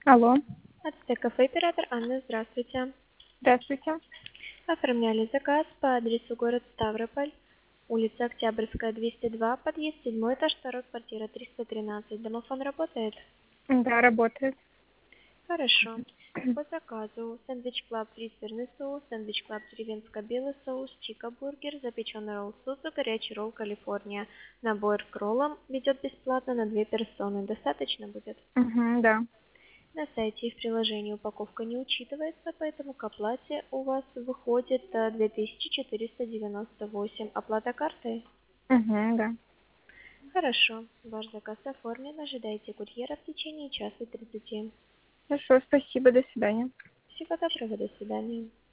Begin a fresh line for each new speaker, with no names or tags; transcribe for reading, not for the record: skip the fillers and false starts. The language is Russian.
Алло,
Ацтек кафе оператор Анна, здравствуйте.
здравствуйте.
Оформляли заказ по адресу город Ставрополь, улица Октябрьская, 202, подъезд 7 этаж, 2, квартира 313. Домофон работает?
Да, работает.
Хорошо. По заказу сэндвич клаб фри сырный соус, сэндвич клаб деревенско-белый соус, чика бургер, запеченный ролл Сузу, горячий ролл Калифорния. Набор к роллам ведет бесплатно на 2 персоны. Достаточно будет?
Угу, да.
На сайте и в приложении упаковка не учитывается, поэтому к оплате у вас выходит 2498. Оплата картой?
Угу, да.
Хорошо. Ваш заказ оформлен. Ожидайте курьера в течение часа 30.
Хорошо, спасибо, до свидания.
Всего доброго. До свидания.